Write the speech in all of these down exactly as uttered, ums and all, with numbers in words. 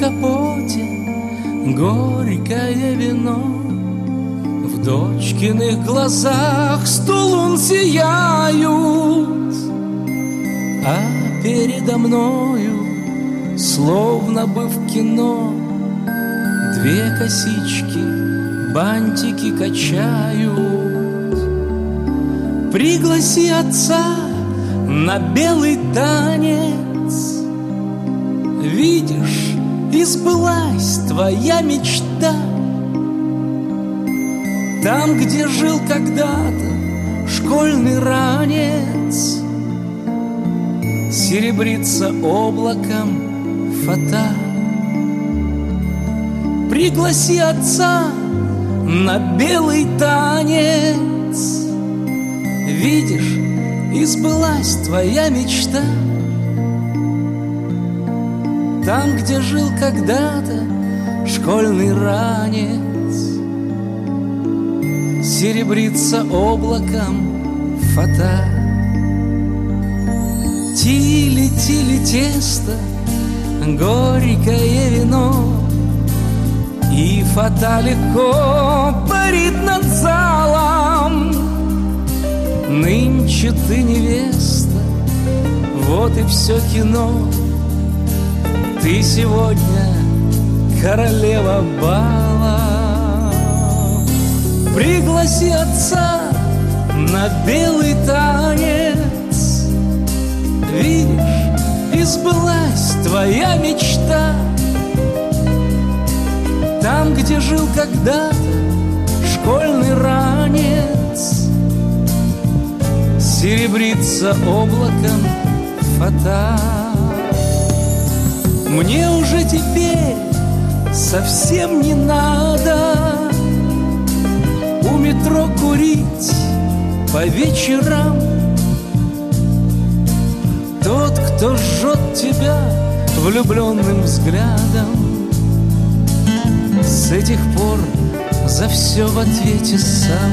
капоте горькое вино, в дочкиных глазах сто лун сияют, а передо мною, словно бы в кино, две косички бантики качают. Пригласи отца на белый танец, видишь, и сбылась твоя мечта. Там, где жил когда-то школьный ранец, серебрится облаком фата. Пригласи отца на белый танец, видишь, и сбылась твоя мечта. Там, где жил когда-то школьный ранец, серебрится облаком фата. Тили-тили тесто, горькое вино, и фата легко парит над залом. Нынче ты невеста, вот и все кино. Ты сегодня королева бала. Пригласи отца на белый танец, видишь, и сбылась твоя мечта. Там, где жил когда-то школьный ранец, серебрится облаком фата. Мне уже теперь совсем не надо у метро курить по вечерам. Тот, кто жжет тебя влюбленным взглядом, с этих пор за все в ответе сам.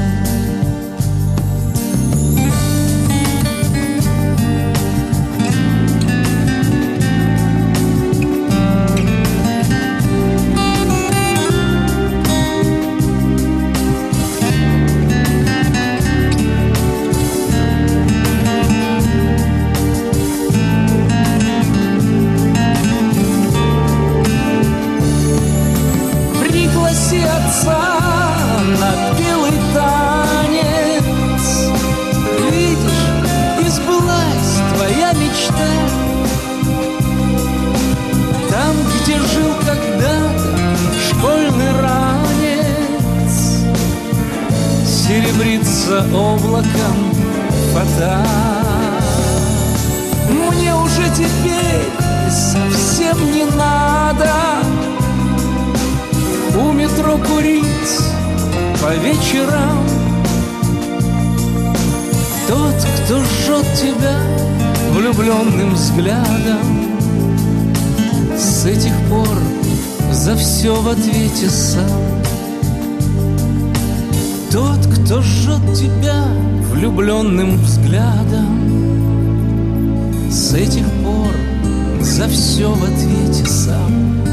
Облаком фата. Мне уже теперь совсем не надо у метро курить по вечерам. Тот, кто жжет тебя влюбленным взглядом, с этих пор за все в ответе сам. Тот, кто жжет тебя влюбленным взглядом, с этих пор за все в ответе сам.